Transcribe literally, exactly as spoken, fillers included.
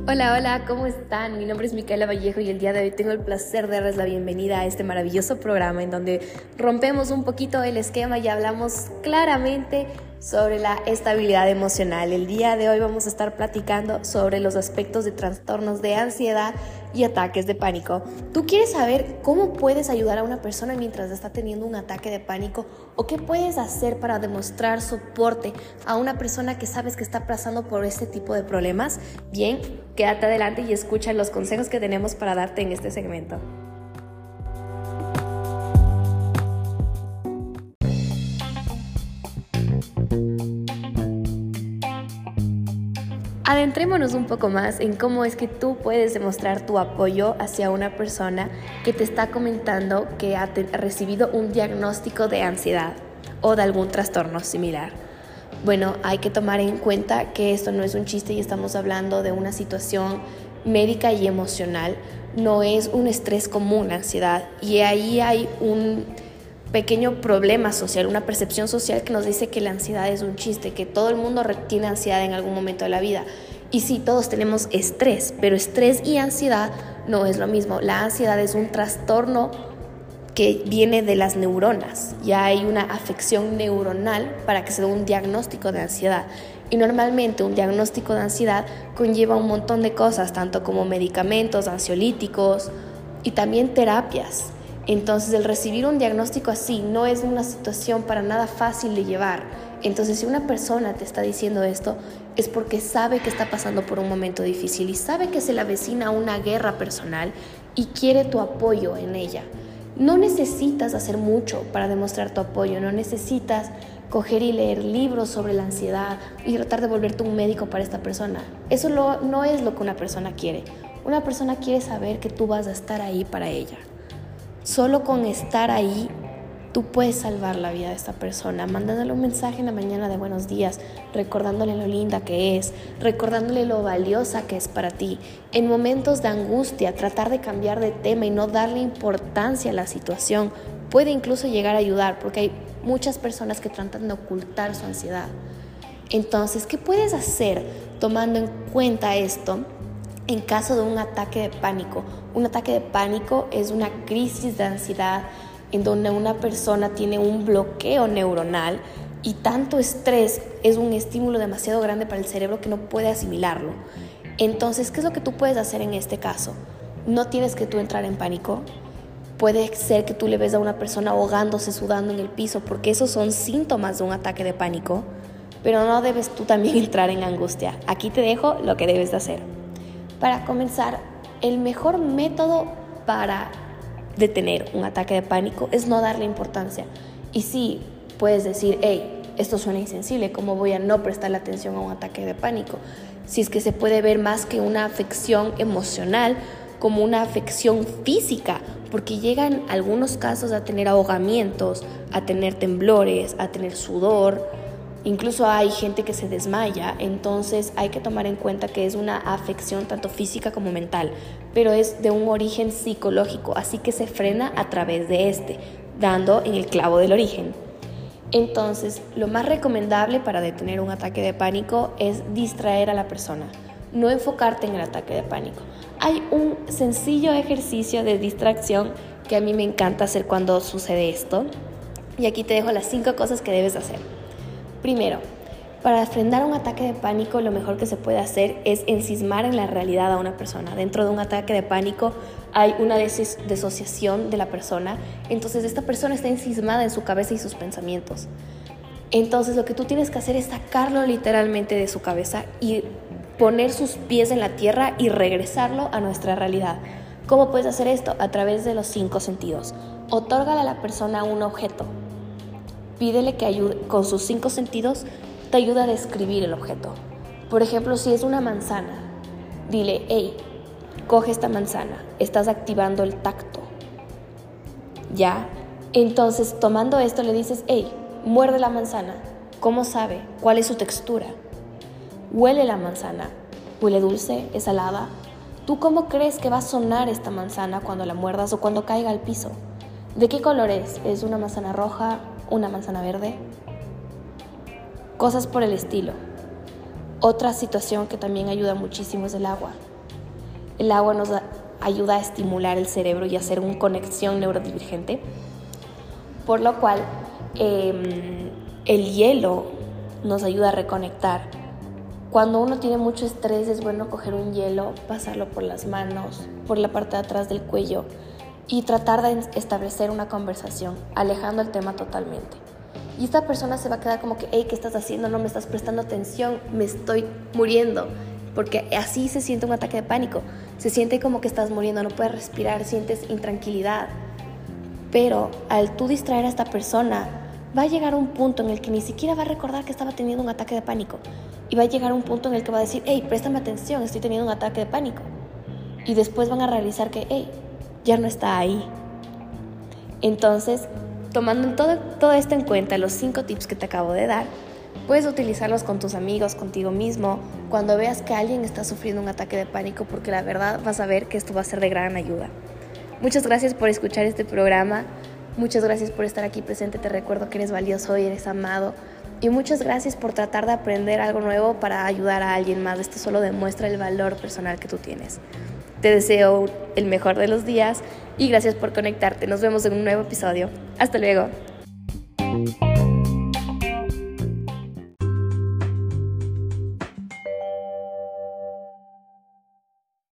Hola, hola, ¿cómo están? Mi nombre es Micaela Vallejo y el día de hoy tengo el placer de darles la bienvenida a este maravilloso programa en donde rompemos un poquito el esquema y hablamos claramente sobre la estabilidad emocional. El día de hoy vamos a estar platicando sobre los aspectos de trastornos de ansiedad y ataques de pánico. ¿Tú quieres saber cómo puedes ayudar a una persona mientras está teniendo un ataque de pánico? ¿O qué puedes hacer para demostrar soporte a una persona que sabes que está pasando por este tipo de problemas? Bien, quédate adelante y escucha los consejos que tenemos para darte en este segmento. Adentrémonos un poco más en cómo es que tú puedes demostrar tu apoyo hacia una persona que te está comentando que ha te- recibido un diagnóstico de ansiedad o de algún trastorno similar. Bueno, hay que tomar en cuenta que esto no es un chiste y estamos hablando de una situación médica y emocional. No es un estrés común la ansiedad, y ahí hay un pequeño problema social, una percepción social que nos dice que la ansiedad es un chiste, que todo el mundo tiene ansiedad en algún momento de la vida. Y sí, todos tenemos estrés, pero estrés y ansiedad no es lo mismo. La ansiedad es un trastorno que viene de las neuronas. Ya hay una afección neuronal para que se dé un diagnóstico de ansiedad. Y normalmente un diagnóstico de ansiedad conlleva un montón de cosas, tanto como medicamentos, ansiolíticos y también terapias. Entonces, el recibir un diagnóstico así no es una situación para nada fácil de llevar. Entonces, si una persona te está diciendo esto, es porque sabe que está pasando por un momento difícil y sabe que se le avecina una guerra personal y quiere tu apoyo en ella. No necesitas hacer mucho para demostrar tu apoyo, no necesitas coger y leer libros sobre la ansiedad y tratar de volverte un médico para esta persona. Eso lo, no es lo que una persona quiere. Una persona quiere saber que tú vas a estar ahí para ella. Solo con estar ahí, tú puedes salvar la vida de esta persona, mandándole un mensaje en la mañana de buenos días, recordándole lo linda que es, recordándole lo valiosa que es para ti. En momentos de angustia, tratar de cambiar de tema y no darle importancia a la situación puede incluso llegar a ayudar, porque hay muchas personas que tratan de ocultar su ansiedad. Entonces, ¿qué puedes hacer tomando en cuenta esto? En caso de un ataque de pánico, un ataque de pánico es una crisis de ansiedad en donde una persona tiene un bloqueo neuronal y tanto estrés es un estímulo demasiado grande para el cerebro que no puede asimilarlo. Entonces, ¿qué es lo que tú puedes hacer en este caso? No tienes que tú entrar en pánico. Puede ser que tú le ves a una persona ahogándose, sudando en el piso, porque esos son síntomas de un ataque de pánico, pero no debes tú también entrar en angustia. Aquí te dejo lo que debes de hacer. Para comenzar, el mejor método para detener un ataque de pánico es no darle importancia. Y sí, puedes decir, hey, esto suena insensible, ¿cómo voy a no prestarle atención a un ataque de pánico? Si es que se puede ver más que una afección emocional, como una afección física, porque llegan algunos casos a tener ahogamientos, a tener temblores, a tener sudor. Incluso hay gente que se desmaya, entonces hay que tomar en cuenta que es una afección tanto física como mental, pero es de un origen psicológico, así que se frena a través de este, dando en el clavo del origen. Entonces, lo más recomendable para detener un ataque de pánico es distraer a la persona, no enfocarte en el ataque de pánico. Hay un sencillo ejercicio de distracción que a mí me encanta hacer cuando sucede esto, y aquí te dejo las cinco cosas que debes hacer. Primero, para frenar un ataque de pánico, lo mejor que se puede hacer es ensimismar en la realidad a una persona. Dentro de un ataque de pánico hay una des- disociación de la persona, entonces esta persona está ensimismada en su cabeza y sus pensamientos. Entonces lo que tú tienes que hacer es sacarlo literalmente de su cabeza y poner sus pies en la tierra y regresarlo a nuestra realidad. ¿Cómo puedes hacer esto? A través de los cinco sentidos. Otórgale a la persona un objeto. Pídele que ayude, con sus cinco sentidos te ayude a describir el objeto. Por ejemplo, si es una manzana, dile, hey, coge esta manzana, estás activando el tacto. ¿Ya? Entonces, tomando esto, le dices, hey, muerde la manzana. ¿Cómo sabe? ¿Cuál es su textura? Huele la manzana. ¿Huele dulce? ¿Es salada? ¿Tú cómo crees que va a sonar esta manzana cuando la muerdas o cuando caiga al piso? ¿De qué color es? ¿Es una manzana roja? ¿Una manzana verde? Cosas por el estilo. Otra situación que también ayuda muchísimo es el agua. El agua nos da, ayuda a estimular el cerebro y a hacer una conexión neurodivergente, por lo cual eh, el hielo nos ayuda a reconectar. Cuando uno tiene mucho estrés es bueno coger un hielo, pasarlo por las manos, por la parte de atrás del cuello y tratar de establecer una conversación, alejando el tema totalmente. Y esta persona se va a quedar como que, hey, ¿qué estás haciendo? No me estás prestando atención, me estoy muriendo. Porque así se siente un ataque de pánico. Se siente como que estás muriendo, no puedes respirar, sientes intranquilidad. Pero al tú distraer a esta persona, va a llegar un punto en el que ni siquiera va a recordar que estaba teniendo un ataque de pánico. Y va a llegar un punto en el que va a decir, hey, préstame atención, estoy teniendo un ataque de pánico. Y después van a realizar que, hey, ya no está ahí. Entonces, tomando todo, todo esto en cuenta, los cinco tips que te acabo de dar, puedes utilizarlos con tus amigos, contigo mismo, cuando veas que alguien está sufriendo un ataque de pánico, porque la verdad vas a ver que esto va a ser de gran ayuda. Muchas gracias por escuchar este programa, muchas gracias por estar aquí presente, te recuerdo que eres valioso y eres amado, y muchas gracias por tratar de aprender algo nuevo para ayudar a alguien más. Esto solo demuestra el valor personal que tú tienes. Te deseo el mejor de los días y gracias por conectarte. Nos vemos en un nuevo episodio. Hasta luego.